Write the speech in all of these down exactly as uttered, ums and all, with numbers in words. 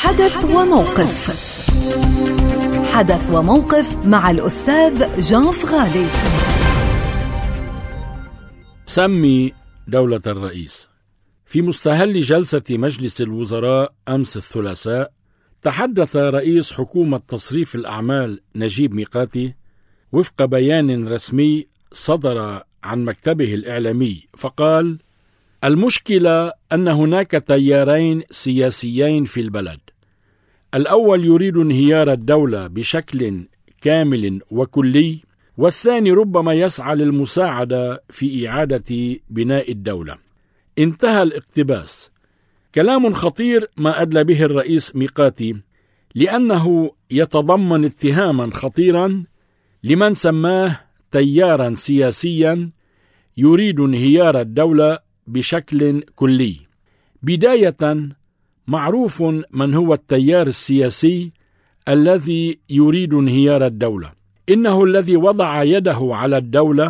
حدث وموقف. حدث وموقف مع الأستاذ جان فغالي. سمي دولة الرئيس. في مستهل جلسة مجلس الوزراء أمس الثلاثاء، تحدث رئيس حكومة تصريف الأعمال نجيب ميقاتي وفق بيان رسمي صدر عن مكتبه الإعلامي، فقال: المشكلة أن هناك تيارين سياسيين في البلد، الأول يريد انهيار الدولة بشكل كامل وكلي، والثاني ربما يسعى للمساعدة في إعادة بناء الدولة. انتهى الاقتباس. كلام خطير ما أدلى به الرئيس ميقاتي، لأنه يتضمن اتهاما خطيرا لمن سماه تيارا سياسيا يريد انهيار الدولة بشكل كلي. بداية، معروف من هو التيار السياسي الذي يريد انهيار الدولة. إنه الذي وضع يده على الدولة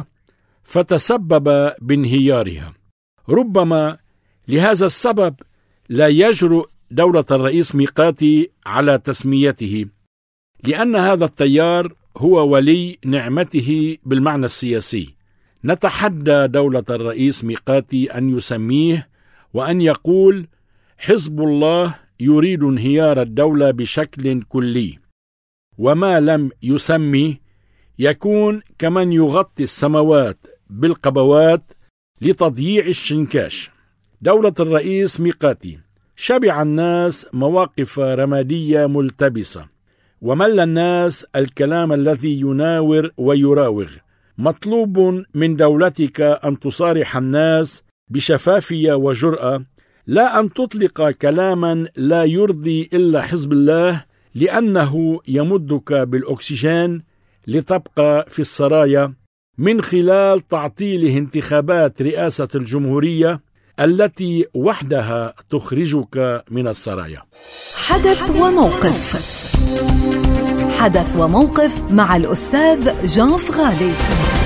فتسبب بانهيارها. ربما لهذا السبب لا يجرؤ دولة الرئيس ميقاتي على تسميته، لأن هذا التيار هو ولي نعمته بالمعنى السياسي. نتحدى دولة الرئيس ميقاتي أن يسميه وأن يقول: حزب الله يريد انهيار الدولة بشكل كلي. وما لم يسمي يكون كمن يغطي السماوات بالقبوات لتضييع الشنكاش. دولة الرئيس ميقاتي شبع الناس مواقف رمادية ملتبسة، ومل الناس الكلام الذي يناور ويراوغ. مطلوب من دولتك أن تصارح الناس بشفافية وجرأة، لا أن تطلق كلاما لا يرضي إلا حزب الله، لأنه يمدك بالأكسجين لتبقى في السرايا من خلال تعطيله انتخابات رئاسة الجمهورية التي وحدها تخرجك من السرايا. حدث وموقف. حدث وموقف مع الأستاذ جان فغالي.